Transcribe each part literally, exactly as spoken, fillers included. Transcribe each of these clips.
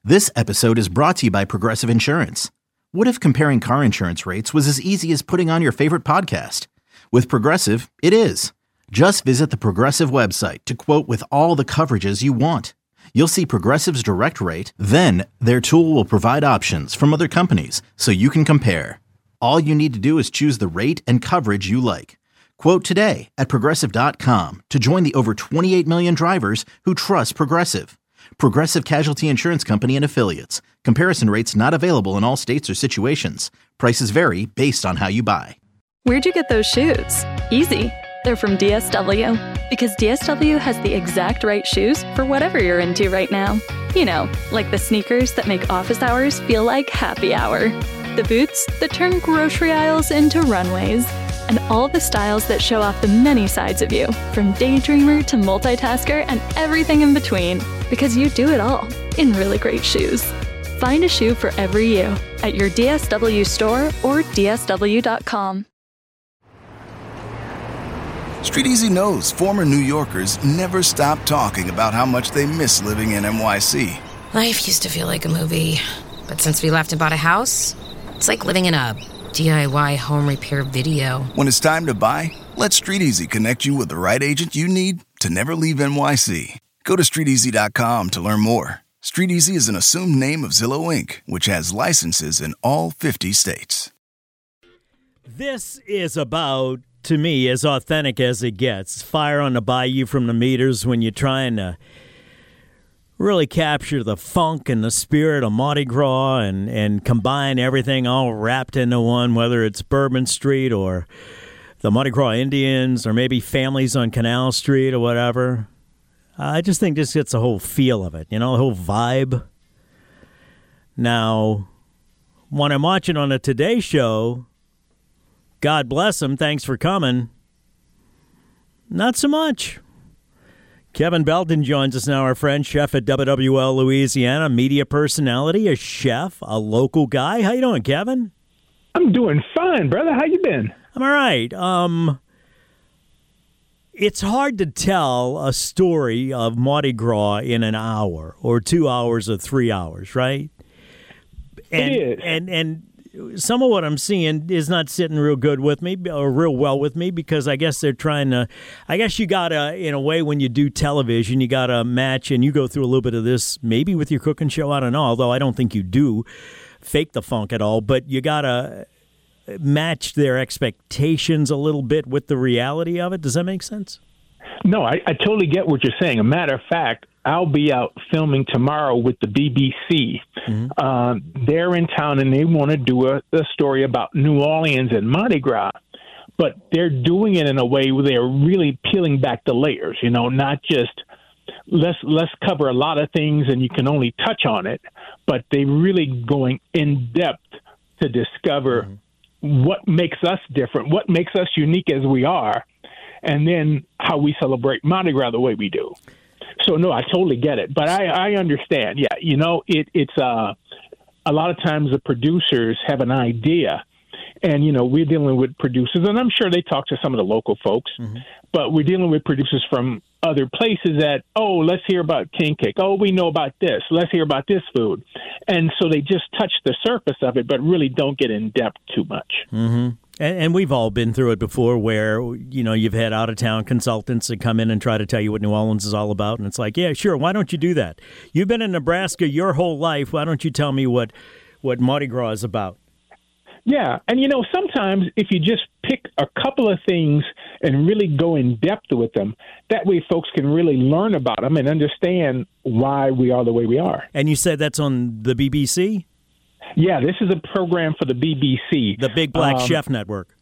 This episode is brought to you by Progressive Insurance. What if comparing car insurance rates was as easy as putting on your favorite podcast? With Progressive, it is. Just visit the Progressive website to quote with all the coverages you want. You'll see Progressive's direct rate, then their tool will provide options from other companies so you can compare. All you need to do is choose the rate and coverage you like. Quote today at progressive dot com to join the over twenty-eight million drivers who trust Progressive. Progressive Casualty Insurance Company and Affiliates. Comparison rates not available in all states or situations. Prices vary based on how you buy. Where'd you get those shoes? Easy. They're from D S W. Because D S W has the exact right shoes for whatever you're into right now. You know, like the sneakers that make office hours feel like happy hour. The boots that turn grocery aisles into runways. And all the styles that show off the many sides of you, from daydreamer to multitasker and everything in between. Because you do it all in really great shoes. Find a shoe for every you at your D S W store or D S W dot com. Street Easy knows former New Yorkers never stop talking about how much they miss living in N Y C. Life used to feel like a movie, but since we left and bought a house, it's like living in a D I Y home repair video. When it's time to buy, let Street Easy connect you with the right agent you need to never leave N Y C. Go to street easy dot com to learn more. Street Easy is an assumed name of Zillow Incorporated, which has licenses in all fifty states. This is about, to me, as authentic as it gets. Fire on the bayou from the meters when you're trying to really capture the funk and the spirit of Mardi Gras and, and combine everything all wrapped into one, whether it's Bourbon Street or the Mardi Gras Indians or maybe families on Canal Street or whatever. I just think this gets the whole feel of it, you know, the whole vibe. Now, when I'm watching on the Today Show, God bless him, thanks for coming, not so much. Kevin Belton joins us now, our friend, chef at W W L Louisiana, media personality, a chef, a local guy. How you doing, Kevin? I'm doing fine, brother. How you been? I'm all right. Um, it's hard to tell a story of Mardi Gras in an hour or two hours or three hours, right? And, it is. And, and some of what I'm seeing is not sitting real good with me or real well with me because I guess they're trying to, I guess you got to, in a way, when you do television, you got to match, and you go through a little bit of this maybe with your cooking show, I don't know, although I don't think you do fake the funk at all, but you got to match their expectations a little bit with the reality of it. Does that make sense? No, I, I totally get what you're saying. A matter of fact, I'll be out filming tomorrow with the B B C. Mm-hmm. Uh, they're in town and they want to do a, a story about New Orleans and Mardi Gras, but they're doing it in a way where they're really peeling back the layers, you know, not just let's, let's cover a lot of things and you can only touch on it, but they really going in depth to discover mm-hmm. what makes us different, what makes us unique as we are, and then how we celebrate Mardi Gras the way we do. So, no, I totally get it. But I, I understand. Yeah, you know, it, it's uh, a lot of times the producers have an idea. And, you know, we're dealing with producers, and I'm sure they talk to some of the local folks, mm-hmm. but we're dealing with producers from other places that, oh, let's hear about king cake. Oh, we know about this. Let's hear about this food. And so they just touch the surface of it, but really don't get in depth too much. Mm-hmm. And, and we've all been through it before where, you know, you've had out-of-town consultants that come in and try to tell you what New Orleans is all about. And it's like, yeah, sure, why don't you do that? You've been in Nebraska your whole life. Why don't you tell me what, what Mardi Gras is about? Yeah, and, you know, sometimes if you just pick a couple of things and really go in depth with them, that way folks can really learn about them and understand why we are the way we are. And you said that's on the B B C? Yeah, this is a program for the B B C. The Big Black um, Chef Network.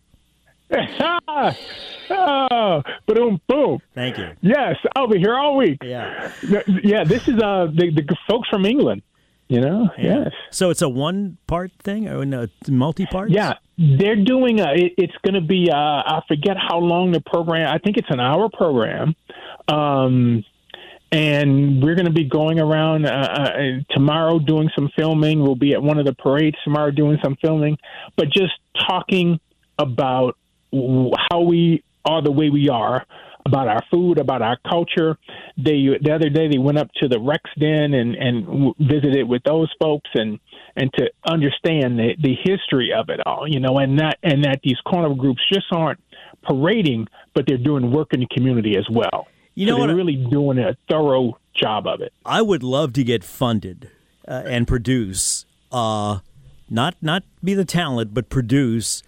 oh, boom, boom. Thank you. Yes, I'll be here all week. Yeah. Yeah, this is uh, the, the folks from England, you know? Yeah. Yes. So it's a one-part thing or a multi-part? Yeah, they're doing a, it, it's going to be, uh, I forget how long the program, I think it's an hour program. Um And we're going to be going around uh, uh, tomorrow doing some filming. We'll be at one of the parades tomorrow doing some filming, but just talking about how we are the way we are, about our food, about our culture. They the other day they went up to the Rex Den and and visited with those folks and and to understand the the history of it all, you know, and that and that these carnival groups just aren't parading, but they're doing work in the community as well. You know, so they're what really doing a thorough job of it. I would love to get funded uh, and produce, uh, not not be the talent, but produce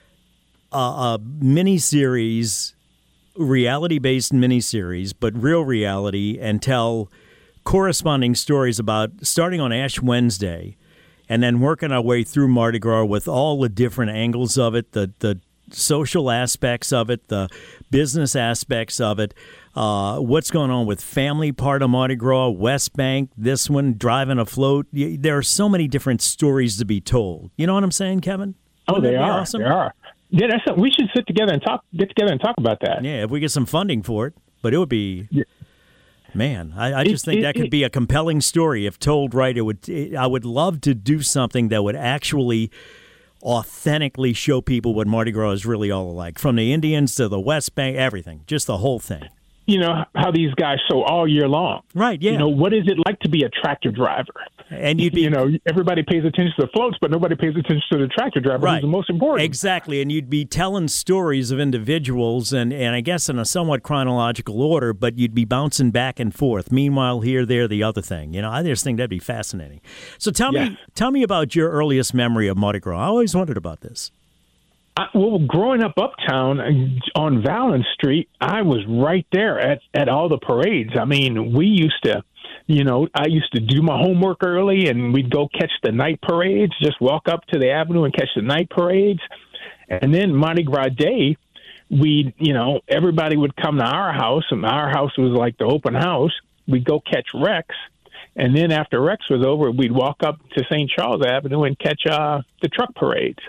a, a miniseries, reality-based miniseries, but real reality, and tell corresponding stories about starting on Ash Wednesday and then working our way through Mardi Gras with all the different angles of it, the the social aspects of it, the business aspects of it, uh, what's going on with family part of Mardi Gras, West Bank, this one, driving a float. There are so many different stories to be told. You know what I'm saying, Kevin? Oh, Wouldn't they that be are. awesome? They are. Yeah, that's something. We should sit together and talk. Get together and talk about that. Yeah, if we get some funding for it. But it would be, Yeah. man. I, I just It- think it- that could it- be a compelling story if told right. It would. It, I would love to do something that would actually authentically show people what Mardi Gras is really all like, from the Indians to the West Bank, everything, just the whole thing. You know how these guys show all year long. Right? Yeah. You know, what is it like to be a tractor driver? And you'd be, you know, everybody pays attention to the floats, but nobody pays attention to the tractor driver, right. who's the most important. Exactly. And you'd be telling stories of individuals, and, and I guess in a somewhat chronological order, but you'd be bouncing back and forth. Meanwhile, here, there, the other thing. You know, I just think that'd be fascinating. So tell Yes. me, tell me about your earliest memory of Mardi Gras. I always wondered about this. I, well, growing up uptown uh, on Vallon Street, I was right there at, at all the parades. I mean, we used to, you know, I used to do my homework early, and we'd go catch the night parades, just walk up to the avenue and catch the night parades. And then Mardi Gras Day, we, you know, everybody would come to our house, and our house was like the open house. We'd go catch Rex. And then after Rex was over, we'd walk up to Saint Charles Avenue and catch uh, the truck parades.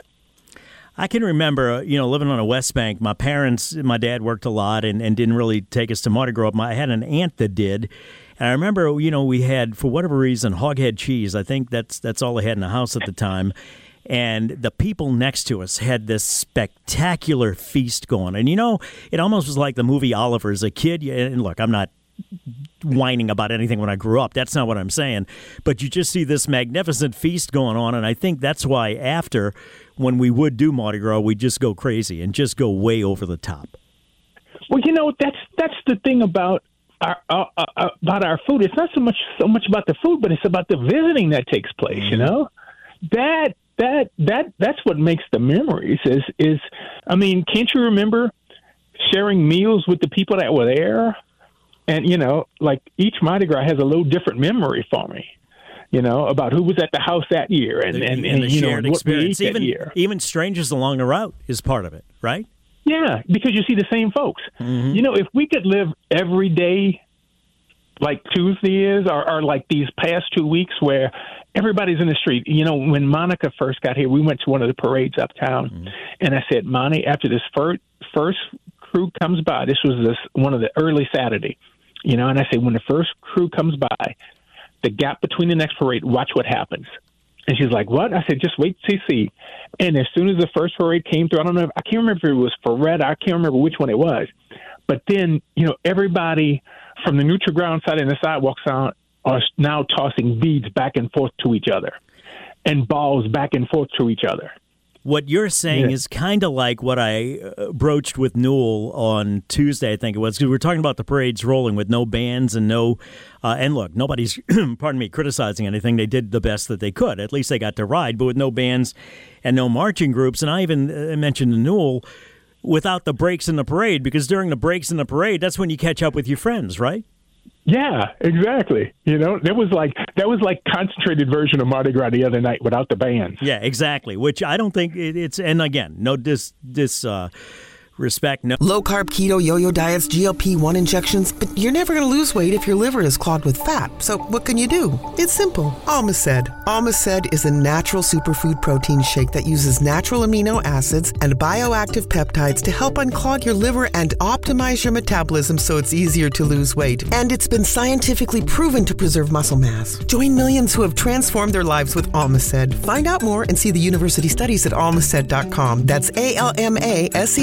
I can remember, you know, living on a West Bank. My parents, my dad worked a lot and, and didn't really take us to Mardi Gras. I had an aunt that did. And I remember, you know, we had, for whatever reason, hoghead cheese. I think that's that's all they had in the house at the time. And the people next to us had this spectacular feast going. And, you know, it almost was like the movie Oliver as a kid. And look, I'm not whining about anything when I grew up. That's not what I'm saying. But you just see this magnificent feast going on. And I think that's why after, when we would do Mardi Gras, we'd just go crazy and just go way over the top. Well, you know, that's that's the thing about our uh, uh, about our food. It's not so much so much about the food, but it's about the visiting that takes place. Mm-hmm. You know, that that that that's what makes the memories. Is is I mean, can't you remember sharing meals with the people that were there? And you know, like each Mardi Gras has a little different memory for me. You know, about who was at the house that year, and the, and, and, and the you shared know what we ate experience. Even that year. even strangers along the route is part of it, right? Yeah, because you see the same folks. Mm-hmm. You know, if we could live every day like Tuesday is, or, or like these past two weeks where everybody's in the street. You know, when Monica first got here, we went to one of the parades uptown, mm-hmm. and I said, Monty, after this first, first crew comes by, this was this one of the early Saturday, you know, and I said, when the first crew comes by, the gap between the next parade, watch what happens. And she's like, what? I said, just wait to see. And as soon as the first parade came through, I don't know, if, I can't remember if it was Ferretta, I can't remember which one it was. But then, you know, everybody from the neutral ground side and the sidewalks out are now tossing beads back and forth to each other and balls back and forth to each other. What you're saying Yeah. is kind of like what I uh, broached with Newell on Tuesday, I think it was, because we were talking about the parades rolling with no bands and no, uh, and look, nobody's, pardon me, criticizing anything. They did the best that they could. At least they got to ride, but with no bands and no marching groups. And I even uh, mentioned to Newell, without the breaks in the parade, because during the breaks in the parade, that's when you catch up with your friends, right? Yeah, exactly. You know, that was like that was like concentrated version of Mardi Gras the other night without the bands. Yeah, exactly. Which I don't think it, it's. And again, no dis dis uh, respect. No. Low carb, keto, yo-yo diets, G L P one injections, but you're never going to lose weight if your liver is clogged with fat. So what can you do? It's simple. Almaced. Almaced is a natural superfood protein shake that uses natural amino acids and bioactive peptides to help unclog your liver and optimize your metabolism so it's easier to lose weight. And it's been scientifically proven to preserve muscle mass. Join millions who have transformed their lives with Almaced. Find out more and see the university studies at almaced dot com. That's A L M A S E D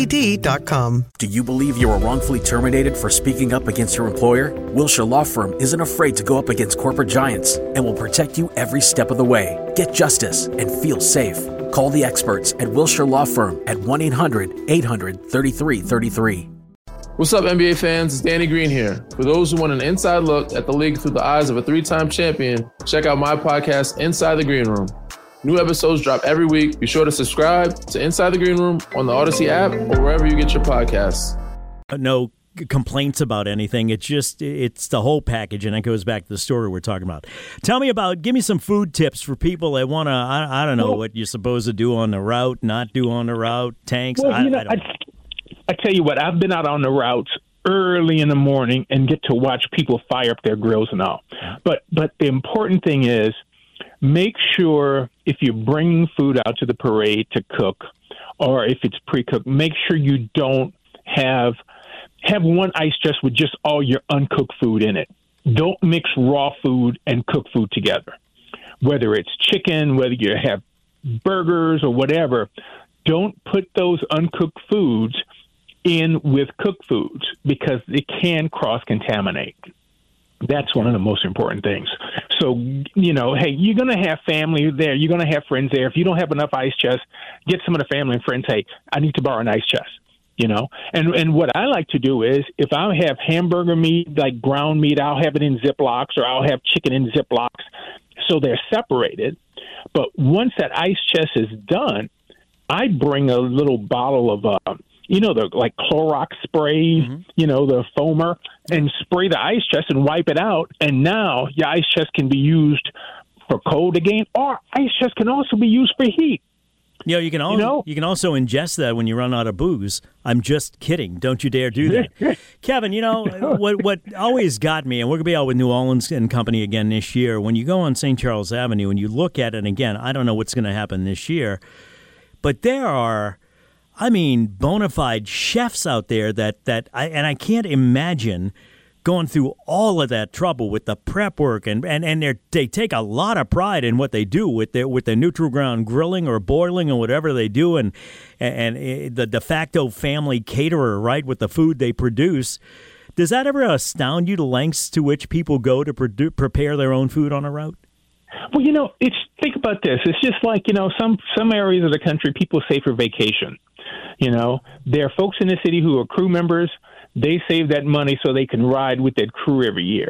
dot com. Do you believe you were wrongfully terminated for speaking up against your employer? Wilshire Law Firm isn't afraid to go up against corporate giants and will protect you every step of the way. Get justice and feel safe. Call the experts at Wilshire Law Firm at one eight hundred eight hundred thirty-three thirty-three. What's up, N B A fans? It's Danny Green here. For those who want an inside look at the league through the eyes of a three-time champion, check out my podcast, Inside the Green Room. New episodes drop every week. Be sure to subscribe to Inside the Green Room on the Odyssey app or wherever you get your podcasts. No complaints about anything. It's just, it's the whole package, and it goes back to the story we're talking about. Tell me about, give me some food tips for people that want to, I, I don't know, well, what you're supposed to do on the route, not do on the route, tanks. Well, I, you know, I don't know. I, I tell you what, I've been out on the routes early in the morning and get to watch people fire up their grills and all. But but the important thing is, make sure if you're bringing food out to the parade to cook, or if it's pre-cooked, make sure you don't have have one ice chest with just all your uncooked food in it. Don't mix raw food and cooked food together. Whether it's chicken, whether you have burgers or whatever, don't put those uncooked foods in with cooked foods because it can cross-contaminate. That's one of the most important things. So, you know, hey, you're going to have family there. You're going to have friends there. If you don't have enough ice chests, get some of the family and friends, hey, I need to borrow an ice chest, you know. And and what I like to do is if I have hamburger meat, like ground meat, I'll have it in Ziplocs, or I'll have chicken in Ziplocs so they're separated. But once that ice chest is done, I bring a little bottle of uh, you know, the like Clorox spray, mm-hmm. you know, the foamer, and spray the ice chest and wipe it out. And now your ice chest can be used for cold again, or ice chest can also be used for heat. You know, you can, al- you, know? you can also ingest that when you run out of booze. I'm just kidding. Don't you dare do that. Kevin, you know, what what always got me, and we're going to be out with New Orleans and Company again this year, when you go on Saint Charles Avenue and you look at it, and again, I don't know what's going to happen this year, but there are... I mean, bona fide chefs out there that, that I, and I can't imagine going through all of that trouble with the prep work, and, and, and they they take a lot of pride in what they do with their with their neutral ground grilling or boiling or whatever they do, and and, and the de facto family caterer, right, with the food they produce. Does that ever astound you, the lengths to which people go to produ- prepare their own food on a route? Well, you know, it's think about this. It's just like, you know, some some areas of the country people save for vacation. You know, there are folks in the city who are crew members. They save that money so they can ride with that crew every year.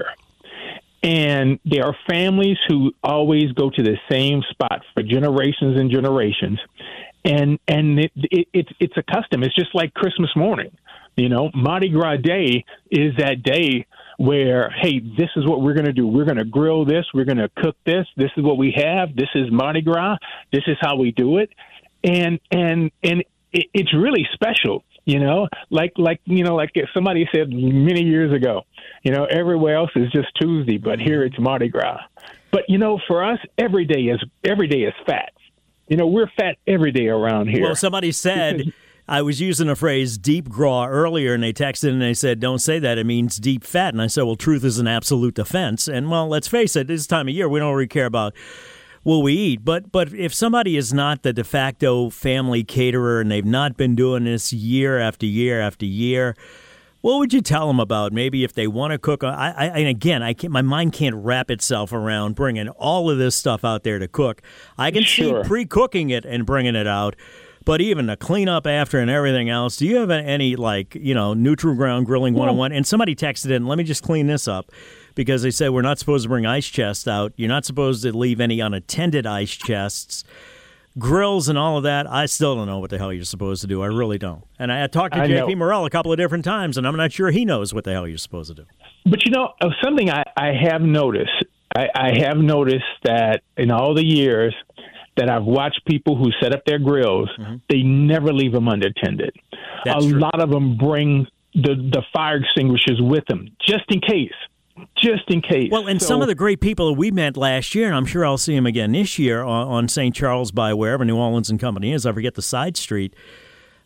And there are families who always go to the same spot for generations and generations. And and it, it, it, it's a custom. It's just like Christmas morning. You know, Mardi Gras Day is that day where, hey, this is what we're going to do. We're going to grill this. We're going to cook this. This is what we have. This is Mardi Gras. This is how we do it. And and and it's really special, you know, like, like, you know, like somebody said many years ago, you know, everywhere else is just Tuesday, but here it's Mardi Gras. But, you know, for us, every day is, every day is fat. You know, we're fat every day around here. Well, somebody said, I was using the phrase deep gras earlier, and they texted and they said, don't say that, it means deep fat. And I said, well, truth is an absolute defense. And, well, let's face it, this time of year, we don't really care about what we eat. But but if somebody is not the de facto family caterer and they've not been doing this year after year after year, what would you tell them about maybe if they want to cook? I, I and again, I can't, my mind can't wrap itself around bringing all of this stuff out there to cook. I can Sure. see pre-cooking it and bringing it out. But even the cleanup after and everything else, do you have any, like, you know, neutral ground grilling one oh one? And somebody texted in, let me just clean this up, because they said we're not supposed to bring ice chests out. You're not supposed to leave any unattended ice chests. Grills and all of that, I still don't know what the hell you're supposed to do. I really don't. And I talked to I J P know. Morrell a couple of different times, and I'm not sure he knows what the hell you're supposed to do. But, you know, something I, I have noticed, I, I have noticed that in all the years that I've watched people who set up their grills, mm-hmm. they never leave them unattended. That's a true. lot of them bring the, the fire extinguishers with them, just in case. Just in case. Well, and so, some of the great people that we met last year, and I'm sure I'll see them again this year on, on Saint Charles by wherever New Orleans and Company is, I forget the side street.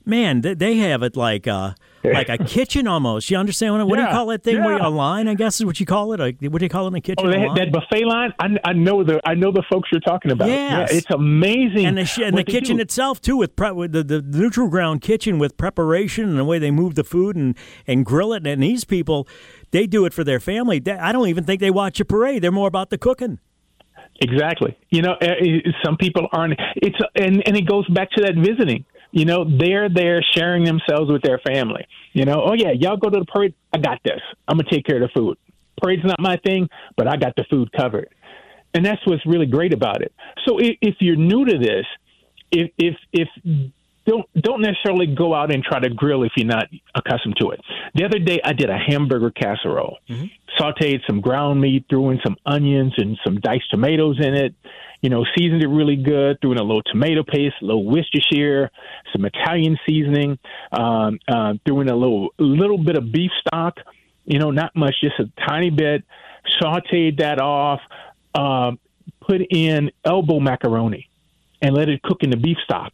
Man, they, they have it like uh, like a kitchen almost. You understand what, what yeah, do you call that thing? Yeah. Where you, a line, I guess is what you call it. A, what do you call it in the kitchen? Oh, they, that buffet line. I, I know the I know the folks you're talking about. Yes. Yeah, it's amazing. And the, sh- and the kitchen do. itself too, with, pre- with the, the neutral ground kitchen with preparation and the way they move the food and, and grill it. And these people, they do it for their family. They, I don't even think they watch a parade. They're more about the cooking. Exactly. You know, some people aren't. It's and and it goes back to that visiting. You know, they're there sharing themselves with their family. You know, oh, yeah, y'all go to the parade. I got this. I'm going to take care of the food. Parade's not my thing, but I got the food covered. And that's what's really great about it. So if, if you're new to this, if, if, if don't don't necessarily go out and try to grill if you're not accustomed to it. The other day, I did a hamburger casserole. Mm-hmm. Sauteed some ground meat, threw in some onions and some diced tomatoes in it. You know, seasoned it really good, threw in a little tomato paste, a little Worcestershire, some Italian seasoning, um, uh, threw in a little little bit of beef stock, you know, not much, just a tiny bit, sauteed that off, uh, put in elbow macaroni and let it cook in the beef stock.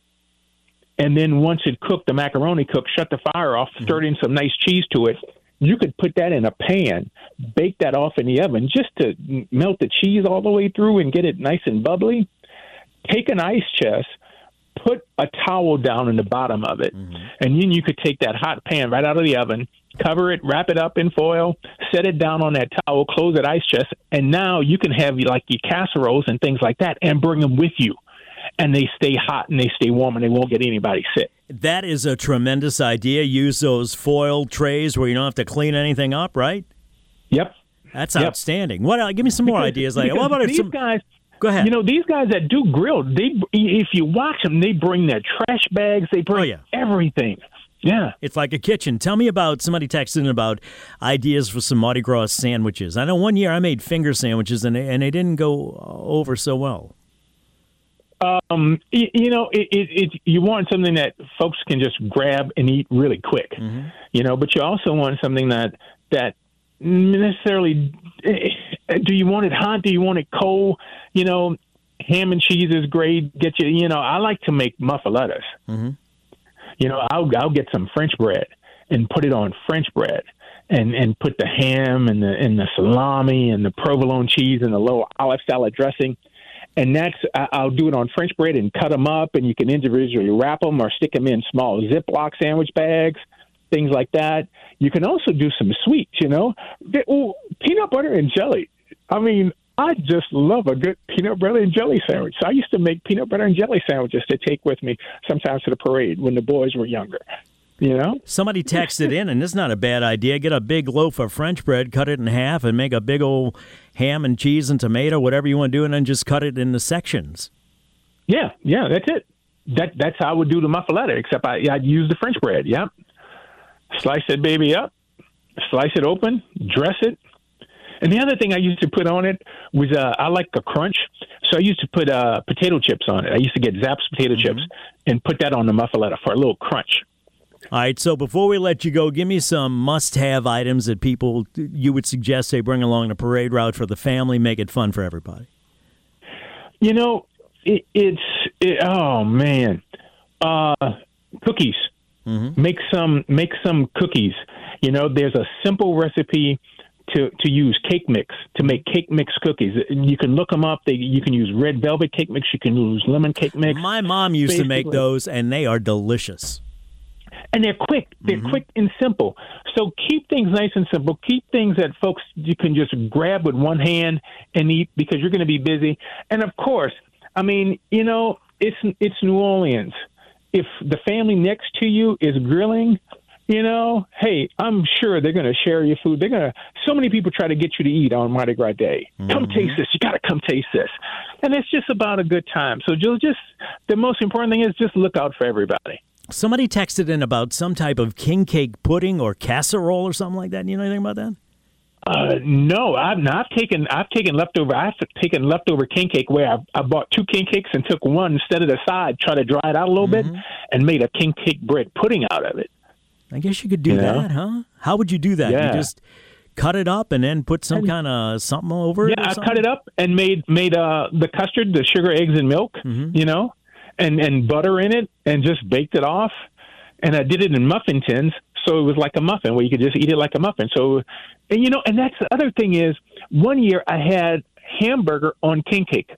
And then once it cooked, the macaroni cooked, shut the fire off, stirred in some nice cheese to it. You could put that in a pan, bake that off in the oven just to melt the cheese all the way through and get it nice and bubbly. Take an ice chest, put a towel down in the bottom of it, mm-hmm. and then you could take that hot pan right out of the oven, cover it, wrap it up in foil, set it down on that towel, close that ice chest, and now you can have like your casseroles and things like that and bring them with you. And they stay hot and they stay warm and they won't get anybody sick. That is a tremendous idea. Use those foil trays where you don't have to clean anything up, right? Yep. That's yep. outstanding. What? Uh, give me some more because, ideas. Like, what about these some guys? Go ahead. You know, these guys that do grill, they if you watch them, they bring their trash bags. They bring oh, yeah. everything. Yeah. It's like a kitchen. Tell me about, somebody texted in about ideas for some Mardi Gras sandwiches. I know one year I made finger sandwiches and they, and they didn't go over so well. Um, you, you know, it, it, it, you want something that folks can just grab and eat really quick, mm-hmm. you know, but you also want something that, that necessarily, do you want it hot? Do you want it cold? You know, ham and cheese is great. Get you, you know, I like to make muffalettas. Mm-hmm. You know, I'll, I'll get some French bread and put it on French bread and, and put the ham and the, and the salami and the provolone cheese and the little olive salad dressing. And that's, I'll do it on French bread and cut them up, and you can individually wrap them or stick them in small Ziploc sandwich bags, things like that. You can also do some sweets, you know. Ooh, peanut butter and jelly. I mean, I just love a good peanut butter and jelly sandwich. So I used to make peanut butter and jelly sandwiches to take with me sometimes to the parade when the boys were younger. You know, somebody texted in, and this is not a bad idea. Get a big loaf of French bread, cut it in half, and make a big old ham and cheese and tomato, whatever you want to do, and then just cut it into sections. Yeah, yeah, that's it. That that's how I would do the muffaletta, except I, I'd use the French bread. Yep, slice that baby up, slice it open, dress it. And the other thing I used to put on it was uh, I like a crunch, so I used to put uh, potato chips on it. I used to get Zapp's potato mm-hmm. chips and put that on the muffaletta for a little crunch. All right, so before we let you go, give me some must-have items that people you would suggest they bring along the parade route for the family, make it fun for everybody. You know, it, it's it, oh man, uh, cookies. Mm-hmm. Make some make some cookies. You know, there's a simple recipe to to use cake mix to make cake mix cookies. You can look them up. They, you can use red velvet cake mix. You can use lemon cake mix. My mom used Basically. to make those, and they are delicious. And they're quick. They're mm-hmm. quick and simple. So keep things nice and simple. Keep things that folks you can just grab with one hand and eat because you're going to be busy. And, of course, I mean, you know, it's it's New Orleans. If the family next to you is grilling, you know, hey, I'm sure they're going to share your food. They're going to. So many people try to get you to eat on Mardi Gras Day. Mm-hmm. Come taste this. You got to come taste this. And it's just about a good time. So just, just the most important thing is just look out for everybody. Somebody texted in about some type of king cake pudding or casserole or something like that. You know anything about that? Uh, no, I've not I've taken I've taken leftover I've taken leftover king cake where I, I bought two king cakes and took one instead of the side, tried to dry it out a little mm-hmm. bit, and made a king cake bread pudding out of it. I guess you could do you that, know? huh? How would you do that? Yeah. You just cut it up and then put some kind of something over yeah, it? Yeah, I cut it up and made made uh, the custard, the sugar, eggs, and milk, mm-hmm. you know. and, and butter in it and just baked it off. And I did it in muffin tins, so it was like a muffin where you could just eat it like a muffin. So, and you know, and that's the other thing is, one year I had hamburger on king cake.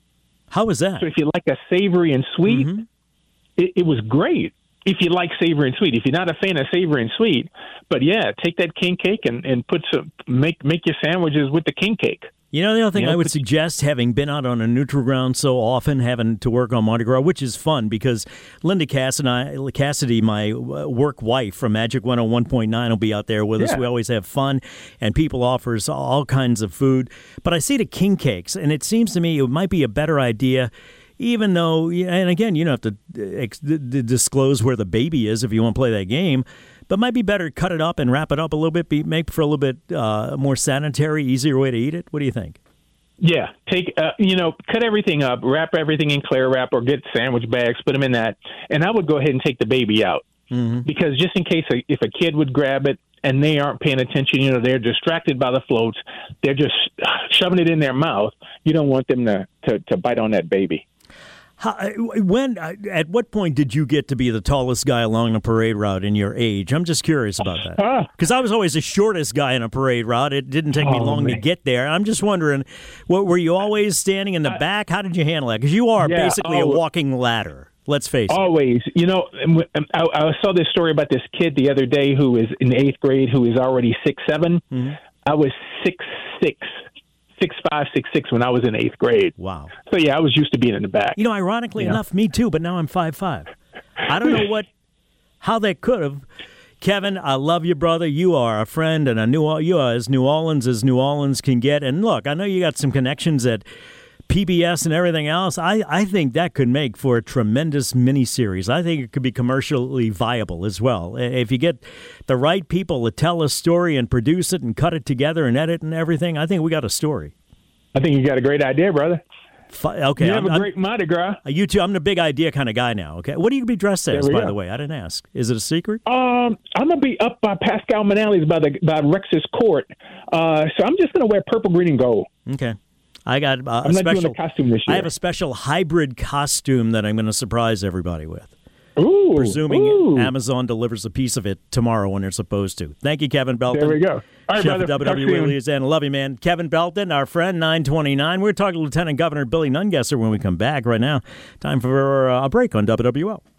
How was that? So if you like a savory and sweet, mm-hmm. it, it was great. If you like savory and sweet, if you're not a fan of savory and sweet, but yeah, take that king cake and, and put some make make your sandwiches with the king cake. You know, the other thing you know, I would suggest, having been out on a neutral ground so often, having to work on Mardi Gras, which is fun because Linda Cass and I, Cassidy, my work wife from Magic one oh one point nine, will be out there with yeah. us. We always have fun, and people offers all kinds of food. But I see the king cakes, and it seems to me it might be a better idea, even though, and again, you don't have to ex- disclose where the baby is if you want to play that game, but might be better to cut it up and wrap it up a little bit, be, make for a little bit uh, more sanitary, easier way to eat it. What do you think? Yeah, take uh, you know, cut everything up, wrap everything in clear wrap, or get sandwich bags, put them in that, and I would go ahead and take the baby out mm-hmm. because just in case a, if a kid would grab it and they aren't paying attention, you know, they're distracted by the floats, they're just shoving it in their mouth. You don't want them to to, to bite on that baby. How, when, at what point did you get to be the tallest guy along the parade route in your age? I'm just curious about that. Because I was always the shortest guy in a parade route. It didn't take me oh, long man. to get there. I'm just wondering, what, were you always standing in the back? How did you handle that? Because you are yeah, basically oh, a walking ladder. Let's face it. Always. You know, I, I saw this story about this kid the other day who is in eighth grade who is already six seven. Mm-hmm. I was six six. Six five, six six when I was in eighth grade. Wow. So yeah, I was used to being in the back. You know, ironically yeah. enough, me too. But now I'm five five. I don't know what, how that could have. Kevin, I love you, brother. You are a friend, and a New you are as New Orleans as New Orleans can get. And look, I know you got some connections at P B S and everything else. I, I think that could make for a tremendous miniseries. I think it could be commercially viable as well. If you get the right people to tell a story and produce it and cut it together and edit and everything, I think we got a story. I think you got a great idea, brother. Okay, you have I'm, a great I'm, Mardi Gras. You too. I'm the big idea kind of guy now. Okay, what are you gonna be dressed as? By go. the way, I didn't ask. Is it a secret? Um, I'm gonna be up by Pascal Manelli's by the by Rex's court. Uh, so I'm just gonna wear purple, green, and gold. Okay. I got uh, I'm a not special doing the costume this year. I have a special hybrid costume that I'm going to surprise everybody with. Ooh, presuming ooh. Amazon delivers a piece of it tomorrow when they're supposed to. Thank you, Kevin Belton. There we go. All right, Chef brother. of W W E Louisiana. Love you, man. Kevin Belton, our friend, nine twenty-nine. We're talking to Lieutenant Governor Billy Nungesser when we come back right now. Time for a break on W W O.